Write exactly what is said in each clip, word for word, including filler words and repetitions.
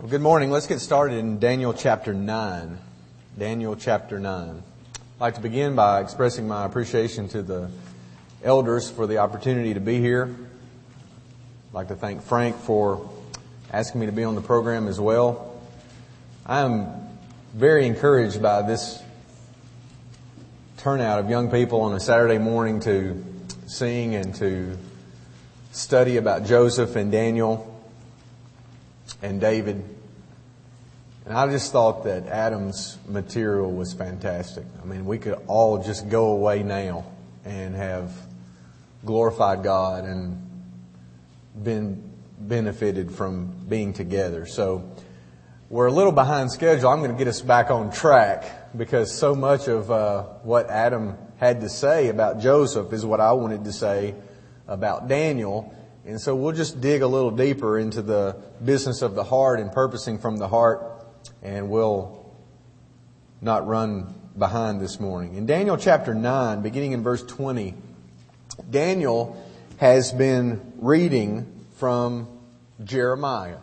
Well, good morning. Let's get started in Daniel chapter nine. Daniel chapter nine. I'd like to begin by expressing my appreciation to the elders for the opportunity to be here. I'd like to thank Frank for asking me to be on the program as well. I am very encouraged by this turnout of young people on a Saturday morning to sing and to study about Joseph and Daniel and David. And I just thought that Adam's material was fantastic. I mean, we could all just go away now and have glorified God and been benefited from being together. So we're a little behind schedule. I'm going to get us back on track because so much of uh, what Adam had to say about Joseph is what I wanted to say about Daniel. And so we'll just dig a little deeper into the business of the heart and purposing from the heart, and we'll not run behind this morning. In Daniel chapter nine, beginning in verse twenty, Daniel has been reading from Jeremiah.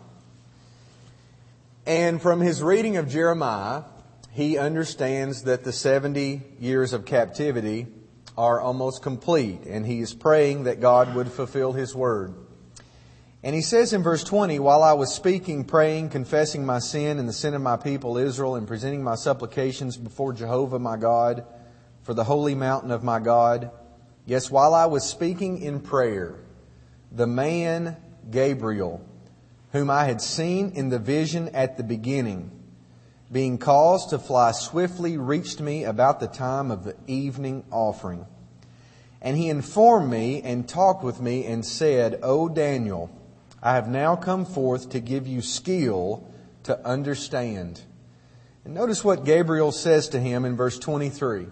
And from his reading of Jeremiah, he understands that the seventy years of captivity are almost complete, and he is praying that God would fulfill His word. And he says in verse twenty, "While I was speaking, praying, confessing my sin and the sin of my people Israel, and presenting my supplications before Jehovah my God for the holy mountain of my God, yes, while I was speaking in prayer, the man Gabriel, whom I had seen in the vision at the beginning, being caused to fly swiftly, reached me about the time of the evening offering. And he informed me and talked with me and said, O Daniel, I have now come forth to give you skill to understand." And notice what Gabriel says to him in verse twenty-three.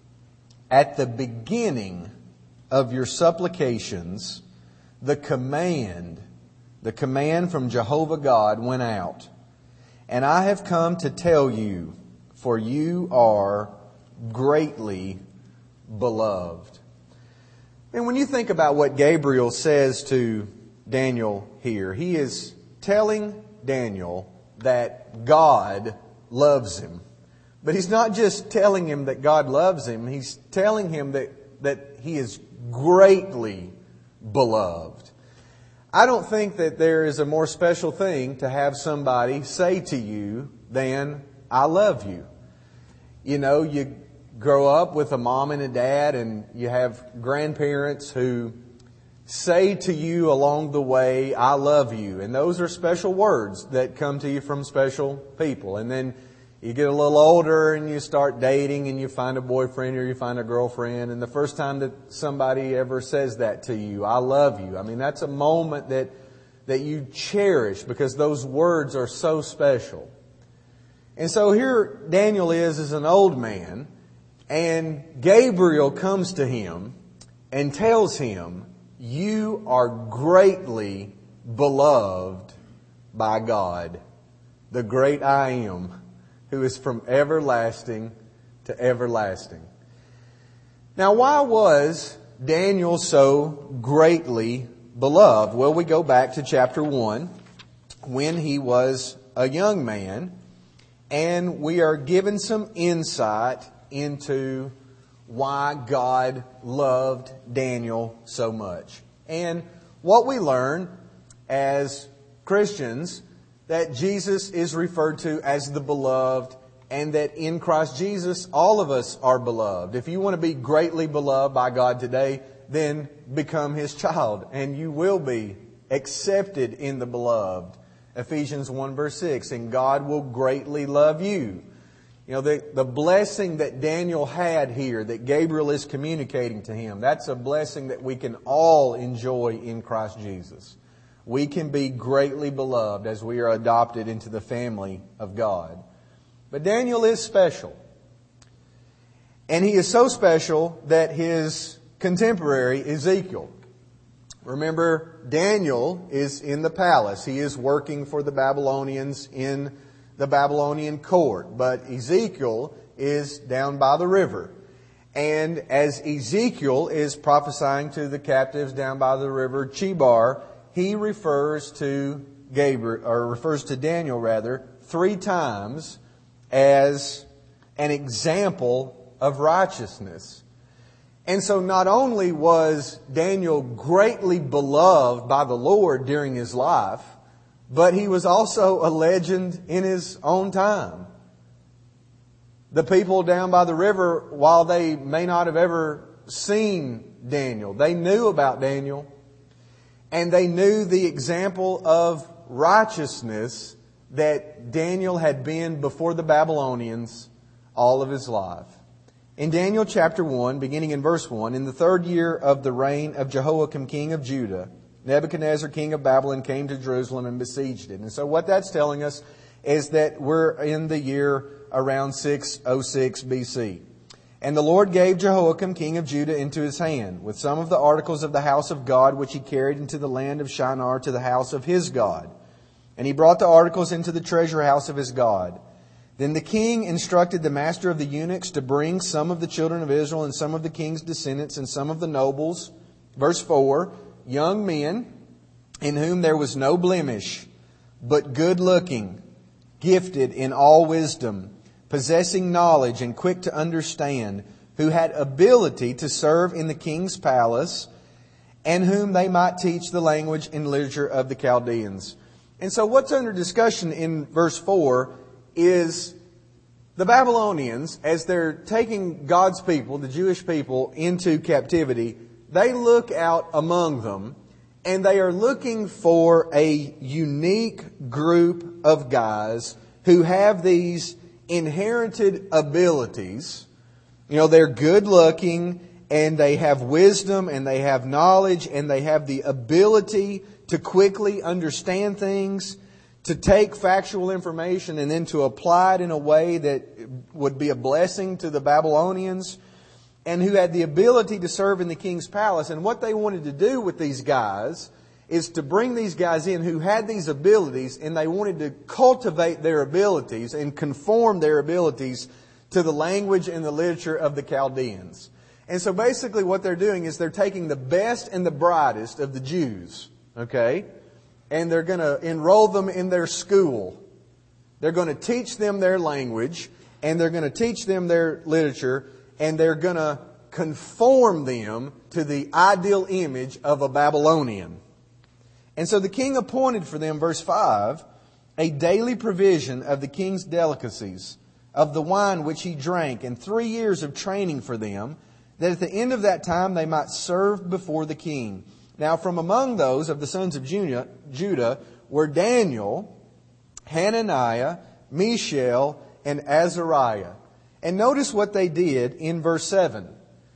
"At the beginning of your supplications, the command, the command from Jehovah God went out. And I have come to tell you, for you are greatly beloved." And when you think about what Gabriel says to Daniel here, he is telling Daniel that God loves him. But he's not just telling him that God loves him, he's telling him that, that he is greatly beloved. I don't think that there is a more special thing to have somebody say to you than, "I love you." You know, you grow up with a mom and a dad, and you have grandparents who say to you along the way, "I love you." And those are special words that come to you from special people. And then you get a little older and you start dating and you find a boyfriend or you find a girlfriend. And the first time that somebody ever says that to you, "I love you," I mean, that's a moment that, that you cherish because those words are so special. And so here Daniel is as an old man, and Gabriel comes to him and tells him, "You are greatly beloved by God, the great I Am, who is from everlasting to everlasting." Now, why was Daniel so greatly beloved? Well, we go back to chapter one, when he was a young man, and we are given some insight into why God loved Daniel so much. And what we learn as Christians, that Jesus is referred to as the beloved, and that in Christ Jesus all of us are beloved. If you want to be greatly beloved by God today, then become His child, and you will be accepted in the beloved. Ephesians one verse six, "And God will greatly love you." You know, the, the blessing that Daniel had here, that Gabriel is communicating to him, that's a blessing that we can all enjoy in Christ Jesus. We can be greatly beloved as we are adopted into the family of God. But Daniel is special. And he is so special that his contemporary, Ezekiel, remember, Daniel is in the palace. He is working for the Babylonians in the Babylonian court. But Ezekiel is down by the river. And as Ezekiel is prophesying to the captives down by the river Chebar, he refers to Gabriel, or refers to Daniel rather, three times as an example of righteousness. And so not only was Daniel greatly beloved by the Lord during his life, but he was also a legend in his own time. The people down by the river, while they may not have ever seen Daniel, they knew about Daniel, and they knew the example of righteousness that Daniel had been before the Babylonians all of his life. In Daniel chapter one, beginning in verse one, in the third year of the reign of Jehoiakim, king of Judah, Nebuchadnezzar, king of Babylon, came to Jerusalem and besieged it. And so what that's telling us is that we're in the year around six oh six B C. And the Lord gave Jehoiakim, king of Judah, into his hand, with some of the articles of the house of God, which he carried into the land of Shinar to the house of his God. And he brought the articles into the treasure house of his God. Then the king instructed the master of the eunuchs to bring some of the children of Israel and some of the king's descendants and some of the nobles. Verse four, young men in whom there was no blemish, but good looking, gifted in all wisdom, possessing knowledge and quick to understand, who had ability to serve in the king's palace, and whom they might teach the language and literature of the Chaldeans. And so what's under discussion in verse four is the Babylonians, as they're taking God's people, the Jewish people, into captivity, they look out among them and they are looking for a unique group of guys who have these inherited abilities. You know, they're good looking and they have wisdom and they have knowledge and they have the ability to quickly understand things, to take factual information and then to apply it in a way that would be a blessing to the Babylonians, and who had the ability to serve in the king's palace. And what they wanted to do with these guys is to bring these guys in who had these abilities, and they wanted to cultivate their abilities and conform their abilities to the language and the literature of the Chaldeans. And so basically what they're doing is they're taking the best and the brightest of the Jews, okay? And they're going to enroll them in their school. They're going to teach them their language, and they're going to teach them their literature, and they're going to conform them to the ideal image of a Babylonian. And so the king appointed for them, verse five, a daily provision of the king's delicacies, of the wine which he drank, and three years of training for them, that at the end of that time they might serve before the king. Now from among those of the sons of Judah, Judah were Daniel, Hananiah, Mishael, and Azariah. And notice what they did in verse seven.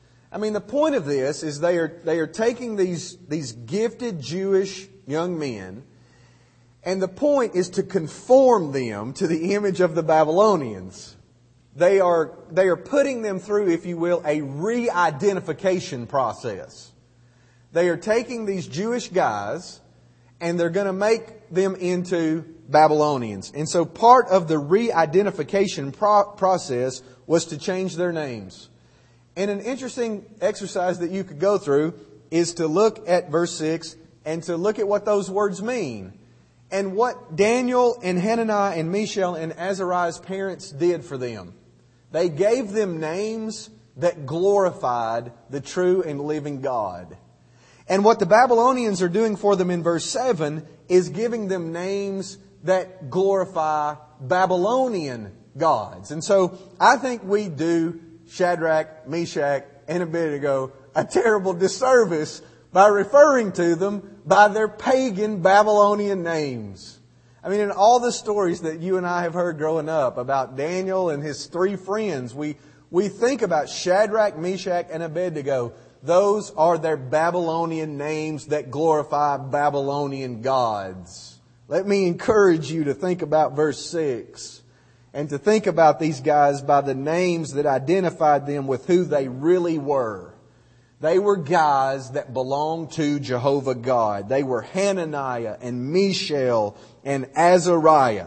I mean, the point of this is they are they are taking these, these gifted Jewish young men, and the point is to conform them to the image of the Babylonians. They are, they are putting them through, if you will, a re-identification process. They are taking these Jewish guys and they're going to make them into Babylonians. And so part of the re-identification pro- process was to change their names. And an interesting exercise that you could go through is to look at verse six and to look at what those words mean. And what Daniel and Hananiah and Mishael and Azariah's parents did for them. They gave them names that glorified the true and living God. And what the Babylonians are doing for them in verse seven is giving them names that glorify Babylonian gods. And so I think we do Shadrach, Meshach, and Abednego a terrible disservice by referring to them by their pagan Babylonian names. I mean, in all the stories that you and I have heard growing up about Daniel and his three friends, we, we think about Shadrach, Meshach, and Abednego. Those are their Babylonian names that glorify Babylonian gods. Let me encourage you to think about verse six and to think about these guys by the names that identified them with who they really were. They were guys that belonged to Jehovah God. They were Hananiah and Mishael and Azariah.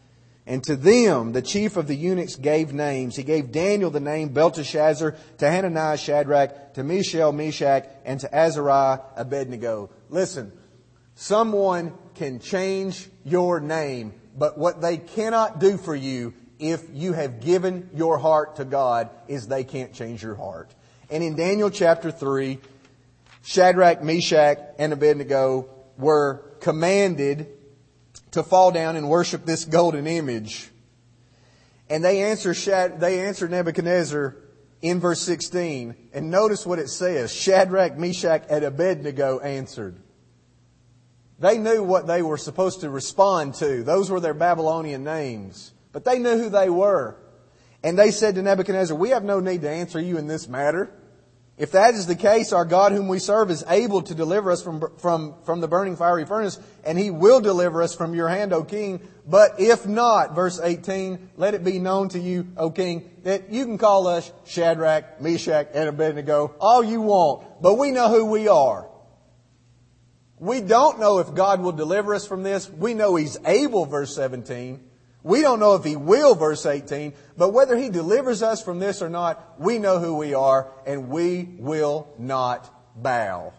And to them, the chief of the eunuchs gave names. He gave Daniel the name Belteshazzar, to Hananiah Shadrach, to Mishael Meshach, and to Azariah Abednego. Listen, Someone can change your name, but what they cannot do for you if you have given your heart to God is they can't change your heart. And in Daniel chapter three, Shadrach, Meshach, and Abednego were commanded to fall down and worship this golden image. And they answer Shad, they answer Nebuchadnezzar in verse sixteen. And notice what it says. Shadrach, Meshach, and Abednego answered. They knew what they were supposed to respond to. Those were their Babylonian names. But they knew who they were. And they said to Nebuchadnezzar, we have no need to answer you in this matter. If that is the case, our God whom we serve is able to deliver us from, from, from the burning fiery furnace, and He will deliver us from your hand, O King. But if not, verse eighteen, let it be known to you, O King, that you can call us Shadrach, Meshach, and Abednego all you want, but we know who we are. We don't know if God will deliver us from this. We know He's able, verse seventeen. We don't know if He will, verse eighteen. But whether He delivers us from this or not, we know who we are, and we will not bow.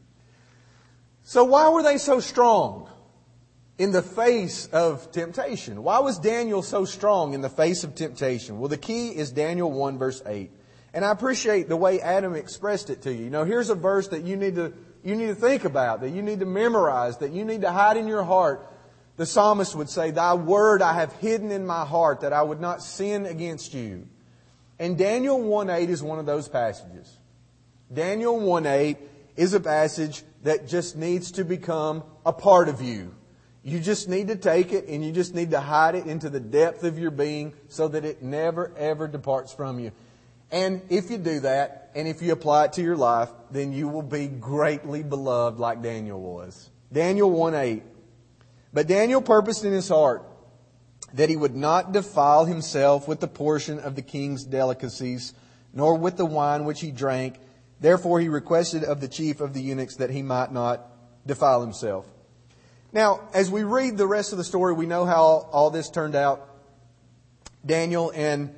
So why were they so strong in the face of temptation? Why was Daniel so strong in the face of temptation? Well, the key is Daniel one, verse eight. And I appreciate the way Adam expressed it to you. You know, here's a verse that you need to You need to think about, that you need to memorize, that you need to hide in your heart. The psalmist would say, Thy word I have hidden in my heart, that I would not sin against you. And Daniel one eight is one of those passages. Daniel one eight is a passage that just needs to become a part of you. You just need to take it and you just need to hide it into the depth of your being so that it never, ever departs from you. And if you do that, and if you apply it to your life, then you will be greatly beloved like Daniel was. Daniel one eight. But Daniel purposed in his heart that he would not defile himself with the portion of the king's delicacies, nor with the wine which he drank. Therefore he requested of the chief of the eunuchs that he might not defile himself. Now, as we read the rest of the story, we know how all, all this turned out. Daniel and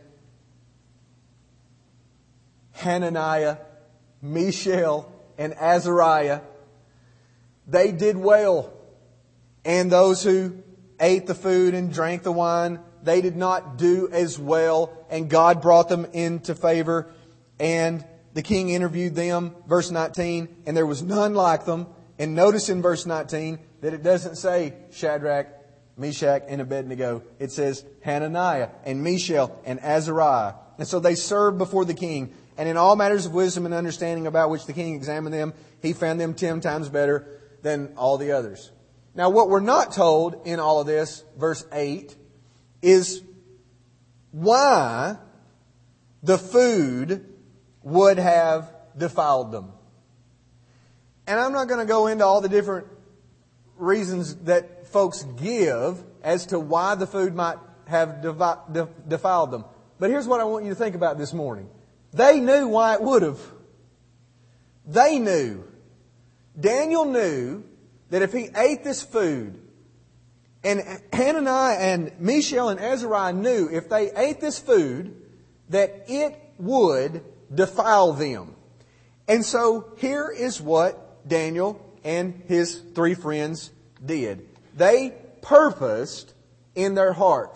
Hananiah, Mishael, and Azariah, they did well. And those who ate the food and drank the wine, they did not do as well. And God brought them into favor. And the king interviewed them, verse nineteen, and there was none like them. And notice in verse nineteen that it doesn't say Shadrach, Meshach, and Abednego. It says Hananiah and Mishael and Azariah. And so they served before the king. And in all matters of wisdom and understanding about which the king examined them, he found them ten times better than all the others. Now, what we're not told in all of this, verse eight, is why the food would have defiled them. And I'm not going to go into all the different reasons that folks give as to why the food might have devi- defiled them. But here's what I want you to think about this morning. They knew why it would have. They knew. Daniel knew that if he ate this food, and Hananiah and Mishael and Azariah knew if they ate this food, that it would defile them. And so here is what Daniel and his three friends did. They purposed in their heart.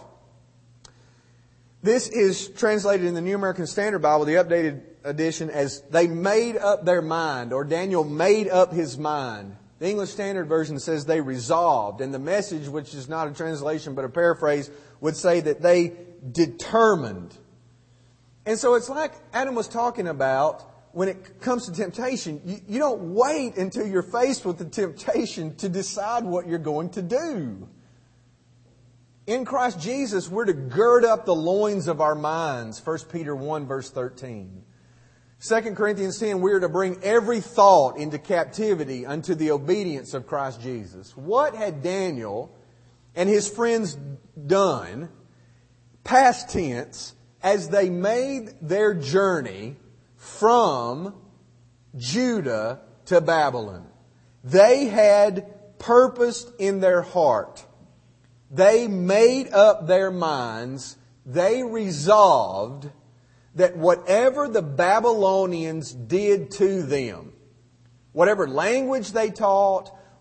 This is translated in the New American Standard Bible, the updated edition, as they made up their mind, or Daniel made up his mind. The English Standard Version says they resolved, and the Message, which is not a translation but a paraphrase, would say that they determined. And so it's like Adam was talking about when it comes to temptation. You, you don't wait until you're faced with the temptation to decide what you're going to do. In Christ Jesus, we're to gird up the loins of our minds. First Peter one, verse thirteen. Second Corinthians ten, we are to bring every thought into captivity unto the obedience of Christ Jesus. What had Daniel and his friends done, past tense, as they made their journey from Judah to Babylon? They had purposed in their heart. They made up their minds. They resolved that whatever the Babylonians did to them, whatever language they taught,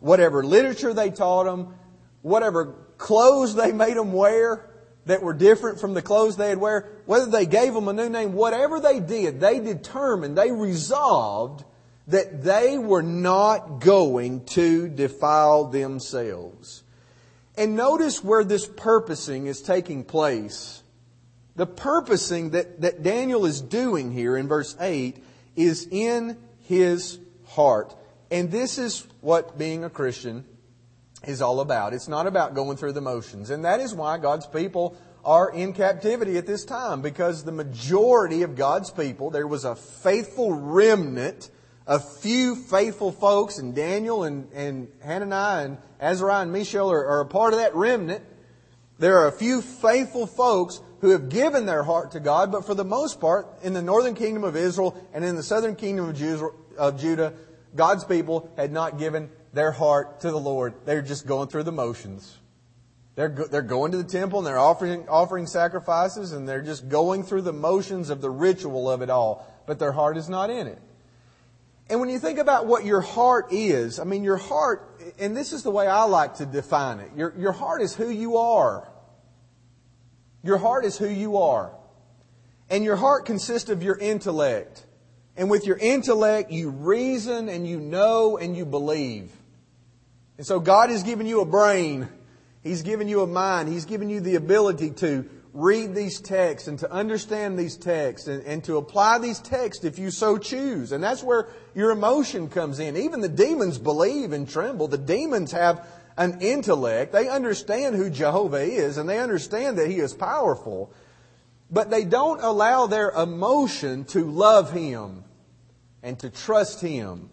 whatever literature they taught them, whatever clothes they made them wear that were different from the clothes they'd wear, whether they gave them a new name, whatever they did, they determined, they resolved that they were not going to defile themselves. And notice where this purposing is taking place. The purposing that, that Daniel is doing here in verse eight is in his heart. And this is what being a Christian is all about. It's not about going through the motions. And that is why God's people are in captivity at this time. Because the majority of God's people, there was a faithful remnant, a few faithful folks, and Daniel and, and Hananiah and Azariah and Mishael are, are a part of that remnant. There are a few faithful folks who have given their heart to God, but for the most part, in the northern kingdom of Israel and in the southern kingdom of, Jews, of Judah, God's people had not given their heart to the Lord. They're just going through the motions. They're go, they're going to the temple and they're offering offering sacrifices and they're just going through the motions of the ritual of it all, but their heart is not in it. And when you think about what your heart is, I mean, your heart, and this is the way I like to define it. Your, your heart is who you are. Your heart is who you are. And your heart consists of your intellect. And with your intellect, you reason and you know and you believe. And so God has given you a brain. He's given you a mind. He's given you the ability to read these texts and to understand these texts and, and to apply these texts if you so choose. And that's where your emotion comes in. Even the demons believe and tremble. The demons have an intellect. They understand who Jehovah is and they understand that He is powerful. But they don't allow their emotion to love Him and to trust Him.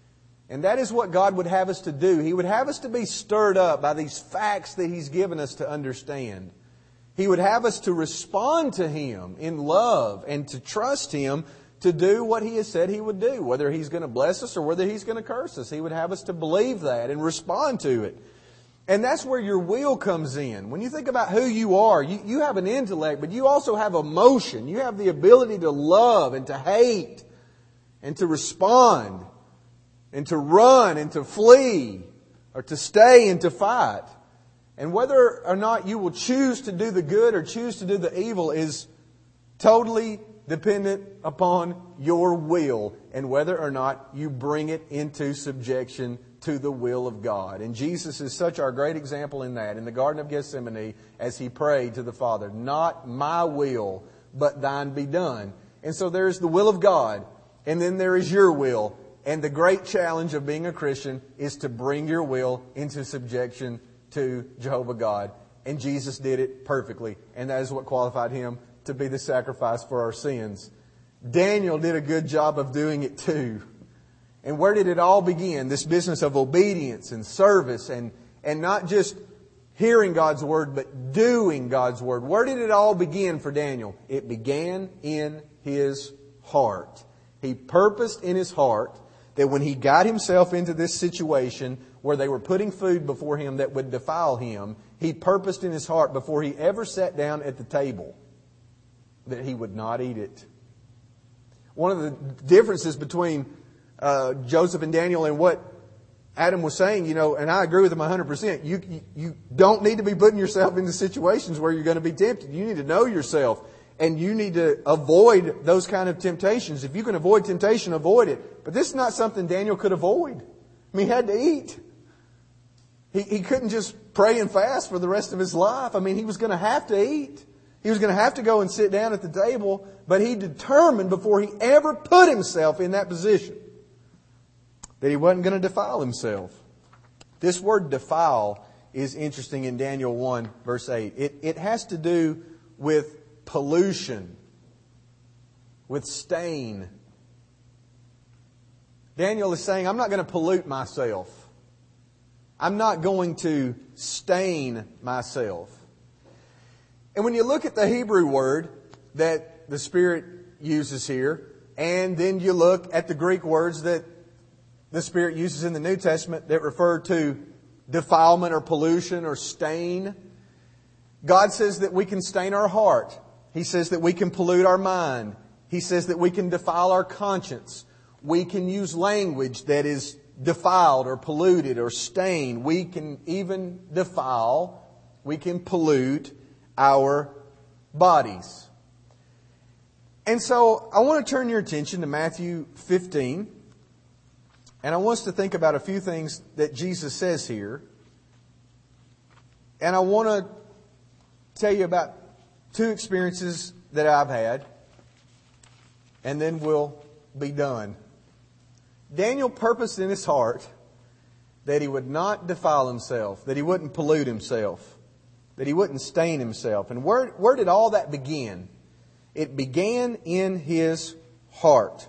And that is what God would have us to do. He would have us to be stirred up by these facts that He's given us to understand. He would have us to respond to Him in love and to trust Him to do what He has said He would do. Whether He's going to bless us or whether He's going to curse us. He would have us to believe that and respond to it. And that's where your will comes in. When you think about who you are, you, you have an intellect, but you also have emotion. You have the ability to love and to hate and to respond and to run and to flee or to stay and to fight. And whether or not you will choose to do the good or choose to do the evil is totally dependent upon your will and whether or not you bring it into subjection to the will of God. And Jesus is such our great example in that. In the Garden of Gethsemane, as He prayed to the Father, not my will, but thine be done. And so there's the will of God, and then there is your will. And the great challenge of being a Christian is to bring your will into subjection to Jehovah God. And Jesus did it perfectly. And that is what qualified Him to be the sacrifice for our sins. Daniel did a good job of doing it too. And where did it all begin? This business of obedience and service and, and not just hearing God's Word, but doing God's Word. Where did it all begin for Daniel? It began in his heart. He purposed in his heart that when he got himself into this situation where they were putting food before him that would defile him, he purposed in his heart before he ever sat down at the table that he would not eat it. One of the differences between uh, Joseph and Daniel and what Adam was saying, you know, and I agree with him one hundred percent. You, you, you don't need to be putting yourself into situations where you're going to be tempted. You need to know yourself. And you need to avoid those kind of temptations. If you can avoid temptation, avoid it. But this is not something Daniel could avoid. I mean, he had to eat. He, he couldn't just pray and fast for the rest of his life. I mean, he was going to have to eat. He was going to have to go and sit down at the table. But he determined before he ever put himself in that position that he wasn't going to defile himself. This word defile is interesting in Daniel one, verse eight. It, it has to do with pollution, with stain. Daniel is saying, I'm not going to pollute myself. I'm not going to stain myself. And when you look at the Hebrew word that the Spirit uses here, and then you look at the Greek words that the Spirit uses in the New Testament that refer to defilement or pollution or stain, God says that we can stain our heart. He says that we can pollute our mind. He says that we can defile our conscience. We can use language that is defiled or polluted or stained. We can even defile, we can pollute our bodies. And so I want to turn your attention to Matthew fifteen. And I want us to think about a few things that Jesus says here. And I want to tell you about two experiences that I've had. And then we'll be done. Daniel purposed in his heart that he would not defile himself, that he wouldn't pollute himself, that he wouldn't stain himself. And where, where did all that begin? It began in his heart.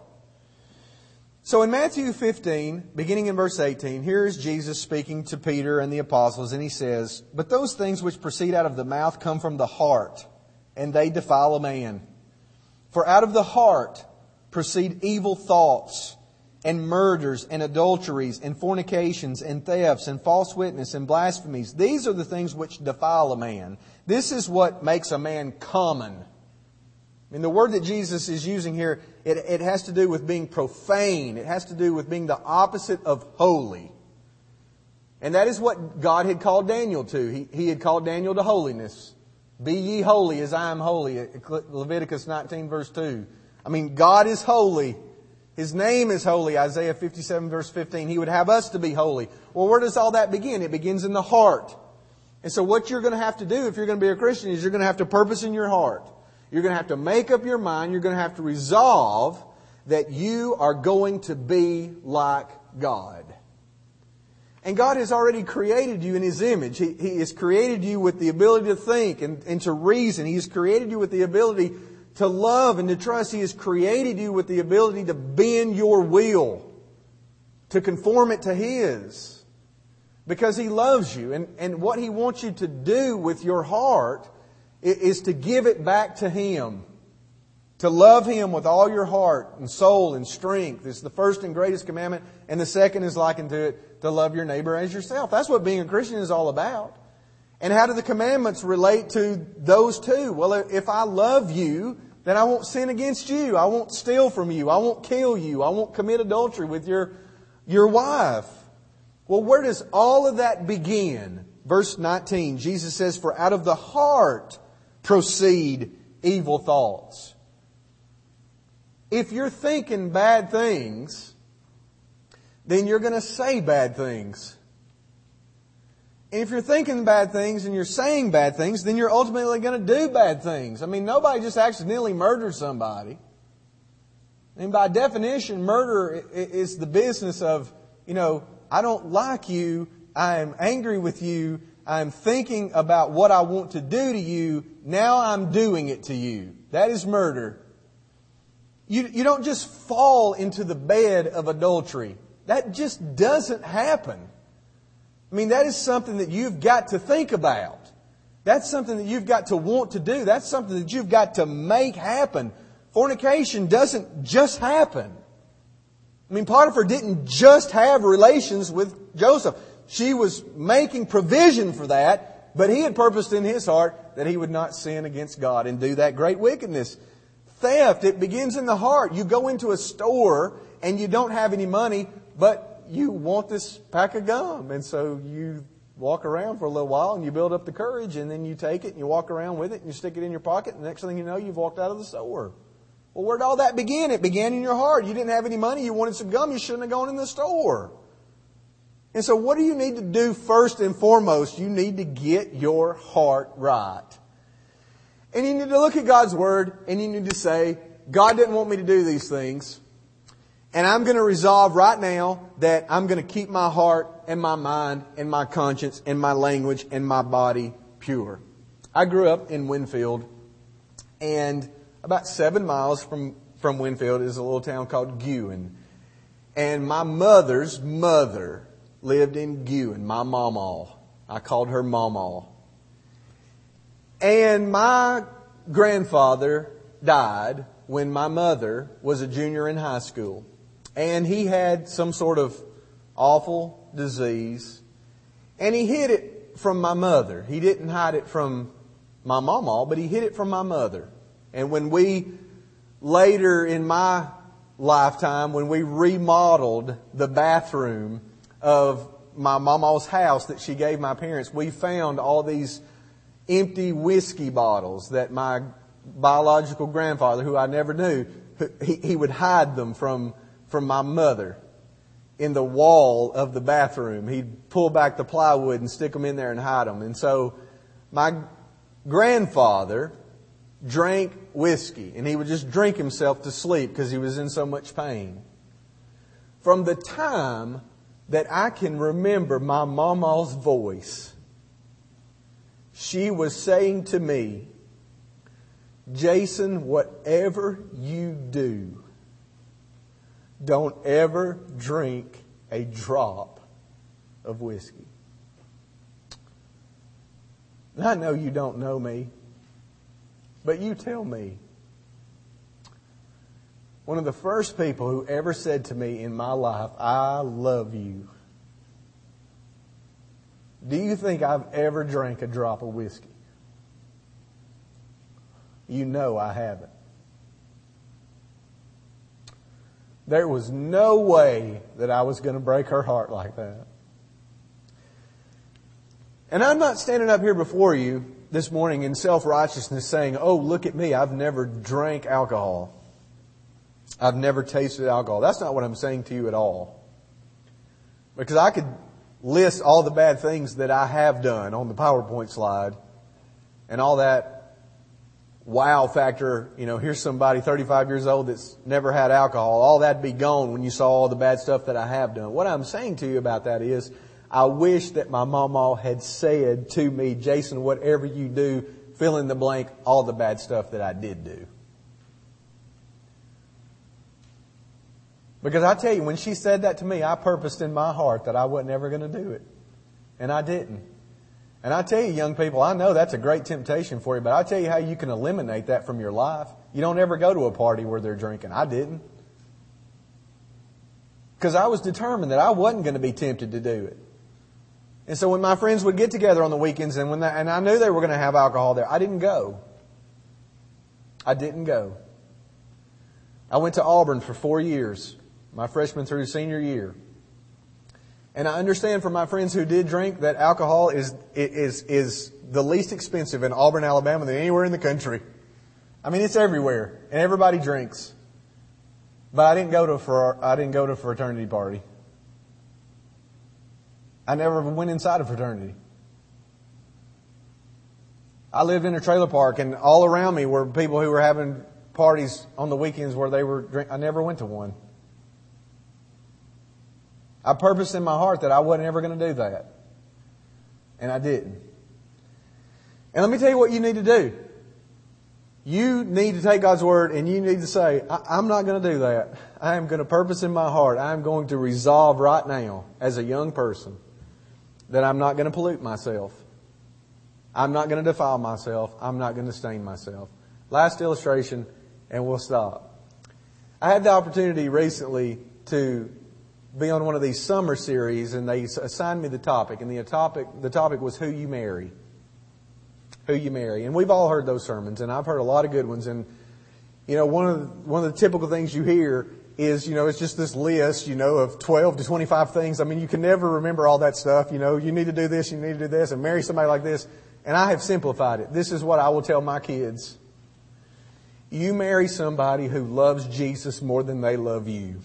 So in Matthew fifteen, beginning in verse eighteen, here is Jesus speaking to Peter and the apostles, and he says, "But those things which proceed out of the mouth come from the heart, and they defile a man. For out of the heart proceed evil thoughts, and murders, and adulteries, and fornications, and thefts, and false witness, and blasphemies. These are the things which defile a man." This is what makes a man common. And the word that Jesus is using here, it, it has to do with being profane. It has to do with being the opposite of holy. And that is what God had called Daniel to. He, he had called Daniel to holiness. "Be ye holy as I am holy." Leviticus nineteen verse two. I mean, God is holy. His name is holy. Isaiah fifty-seven verse fifteen. He would have us to be holy. Well, where does all that begin? It begins in the heart. And so what you're going to have to do if you're going to be a Christian is you're going to have to purpose in your heart. You're going to have to make up your mind. You're going to have to resolve that you are going to be like God. And God has already created you in His image. He, he has created you with the ability to think and, and to reason. He has created you with the ability to love and to trust. He has created you with the ability to bend your will, to conform it to His. Because He loves you. And, and what He wants you to do with your heart is to give it back to Him. To love Him with all your heart and soul and strength is the first and greatest commandment. And the second is likened to it, to love your neighbor as yourself. That's what being a Christian is all about. And how do the commandments relate to those two? Well, if I love you, then I won't sin against you. I won't steal from you. I won't kill you. I won't commit adultery with your, your wife. Well, where does all of that begin? Verse nineteen, Jesus says, "For out of the heart proceed evil thoughts." If you're thinking bad things, then you're going to say bad things. And if you're thinking bad things and you're saying bad things, then you're ultimately going to do bad things. I mean, nobody just accidentally murders somebody. And by definition, murder is the business of, you know, I don't like you, I'm angry with you, I'm thinking about what I want to do to you, now I'm doing it to you. That is murder. You, you don't just fall into the bed of adultery. That just doesn't happen. I mean, that is something that you've got to think about. That's something that you've got to want to do. That's something that you've got to make happen. Fornication doesn't just happen. I mean, Potiphar didn't just have relations with Joseph. She was making provision for that, but he had purposed in his heart that he would not sin against God and do that great wickedness. Theft, it begins in the heart. You go into a store and you don't have any money, but you want this pack of gum. And so you walk around for a little while and you build up the courage, and then you take it and you walk around with it and you stick it in your pocket, and the next thing you know, you've walked out of the store. Well, where did all that begin? It began in your heart. You didn't have any money. You wanted some gum. You shouldn't have gone in the store. And so what do you need to do first and foremost? You need to get your heart right. And you need to look at God's Word and you need to say, God didn't want me to do these things. And I'm going to resolve right now that I'm going to keep my heart and my mind and my conscience and my language and my body pure. I grew up in Winfield, and about seven miles from, from Winfield is a little town called Gewen. And my mother's mother lived in Gewen, my mamaw. I called her mamaw. And my grandfather died when my mother was a junior in high school. And he had some sort of awful disease. And he hid it from my mother. He didn't hide it from my mamaw, but he hid it from my mother. And when we later in my lifetime, when we remodeled the bathroom of my mama's house that she gave my parents, we found all these empty whiskey bottles that my biological grandfather, who I never knew, he, he would hide them from, from my mother in the wall of the bathroom. He'd pull back the plywood and stick them in there and hide them. And so my grandfather drank whiskey, and he would just drink himself to sleep because he was in so much pain. From the time that I can remember my mama's voice, she was saying to me, Jason, whatever you do, don't ever drink a drop of whiskey. And I know you don't know me, but you tell me. One of the first people who ever said to me in my life, I love you. Do you think I've ever drank a drop of whiskey? You know I haven't. There was no way that I was going to break her heart like that. And I'm not standing up here before you this morning in self-righteousness saying, oh, look at me, I've never drank alcohol. I've never tasted alcohol. That's not what I'm saying to you at all. Because I could list all the bad things that I have done on the PowerPoint slide and all that wow factor. You know, here's somebody thirty-five years old that's never had alcohol. All that'd be gone when you saw all the bad stuff that I have done. What I'm saying to you about that is, I wish that my mama had said to me, Jason, whatever you do, fill in the blank, all the bad stuff that I did do. Because I tell you, when she said that to me, I purposed in my heart that I wasn't ever going to do it. And I didn't. And I tell you, young people, I know that's a great temptation for you, but I tell you how you can eliminate that from your life. You don't ever go to a party where they're drinking. I didn't. Because I was determined that I wasn't going to be tempted to do it. And so when my friends would get together on the weekends and when they, and I knew they were going to have alcohol there, I didn't go. I didn't go. I went to Auburn for four years, my freshman through senior year. And I understand from my friends who did drink that alcohol is is is the least expensive in Auburn, Alabama than anywhere in the country. I mean, it's everywhere, and everybody drinks. But I didn't go to for I didn't go to a fraternity party. I never went inside a fraternity. I lived in a trailer park, and all around me were people who were having parties on the weekends where they were drink. I never went to one. I purposed in my heart that I wasn't ever going to do that. And I didn't. And let me tell you what you need to do. You need to take God's Word and you need to say, I'm not going to do that. I am going to purpose in my heart. I am going to resolve right now as a young person that I'm not going to pollute myself. I'm not going to defile myself. I'm not going to stain myself. Last illustration and we'll stop. I had the opportunity recently to be on one of these summer series, and they assigned me the topic, and the topic the topic was who you marry. Who you marry. And we've all heard those sermons, and I've heard a lot of good ones. And, you know, one of the, one of the typical things you hear is, you know, it's just this list, you know, of twelve to twenty-five things. I mean, you can never remember all that stuff. You know, you need to do this, you need to do this, and marry somebody like this. And I have simplified it. This is what I will tell my kids. You marry somebody who loves Jesus more than they love you.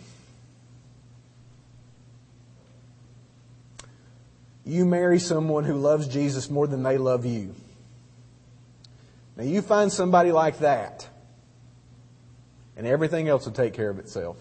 You marry someone who loves Jesus more than they love you. Now you find somebody like that, and everything else will take care of itself.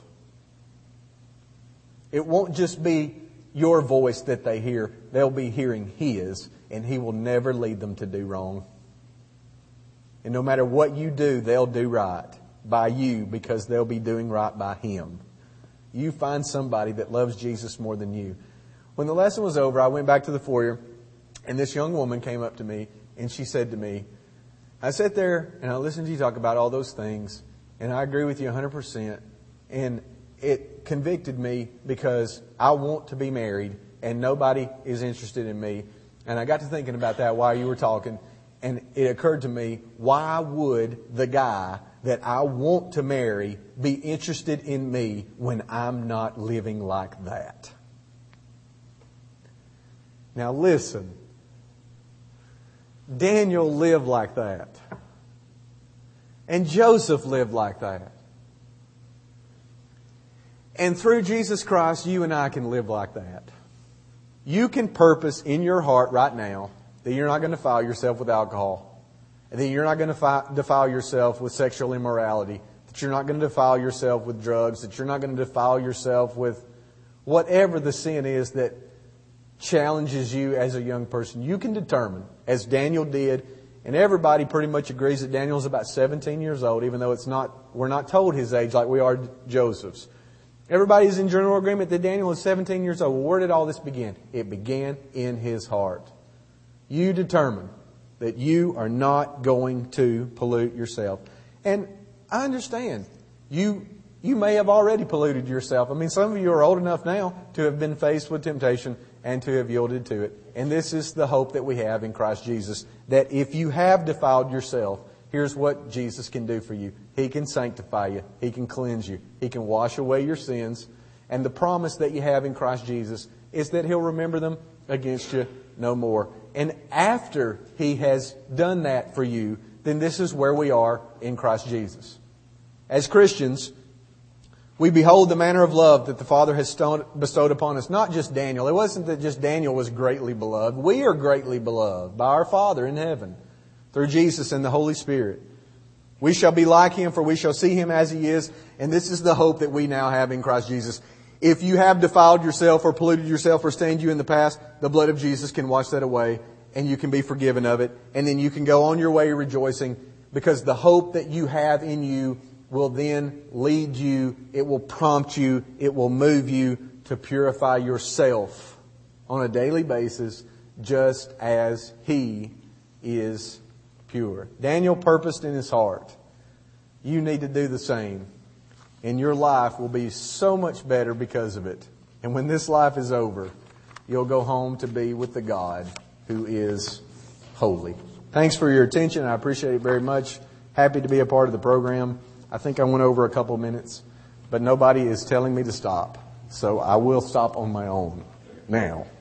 It won't just be your voice that they hear. They'll be hearing His, and He will never lead them to do wrong. And no matter what you do, they'll do right by you because they'll be doing right by Him. You find somebody that loves Jesus more than you. When the lesson was over, I went back to the foyer, and this young woman came up to me, and she said to me, I sat there, and I listened to you talk about all those things, and I agree with you one hundred percent, and it convicted me because I want to be married, and nobody is interested in me. And I got to thinking about that while you were talking, and it occurred to me, why would the guy that I want to marry be interested in me when I'm not living like that? Now listen, Daniel lived like that. And Joseph lived like that. And through Jesus Christ, you and I can live like that. You can purpose in your heart right now that you're not going to defile yourself with alcohol, and that you're not going to defile yourself with sexual immorality, that you're not going to defile yourself with drugs, that you're not going to defile yourself with whatever the sin is that challenges you as a young person. You can determine, as Daniel did, and everybody pretty much agrees that Daniel's about seventeen years old, even though it's not, we're not told his age like we are Joseph's. Everybody's in general agreement that Daniel is seventeen years old. Well, where did all this begin? It began in his heart. You determine that you are not going to pollute yourself. And I understand. You, you may have already polluted yourself. I mean, some of you are old enough now to have been faced with temptation and to have yielded to it. And this is the hope that we have in Christ Jesus, that if you have defiled yourself, here's what Jesus can do for you. He can sanctify you. He can cleanse you. He can wash away your sins. And the promise that you have in Christ Jesus is that He'll remember them against you no more. And after He has done that for you, then this is where we are in Christ Jesus. As Christians, we behold the manner of love that the Father has bestowed upon us. Not just Daniel. It wasn't that just Daniel was greatly beloved. We are greatly beloved by our Father in heaven through Jesus and the Holy Spirit. We shall be like Him, for we shall see Him as He is. And this is the hope that we now have in Christ Jesus. If you have defiled yourself or polluted yourself or stained you in the past, the blood of Jesus can wash that away and you can be forgiven of it. And then you can go on your way rejoicing, because the hope that you have in you will then lead you, it will prompt you, it will move you to purify yourself on a daily basis, just as He is pure. Daniel purposed in his heart. You need to do the same. And your life will be so much better because of it. And when this life is over, you'll go home to be with the God who is holy. Thanks for your attention. I appreciate it very much. Happy to be a part of the program. I think I went over a couple minutes, but nobody is telling me to stop. So I will stop on my own now.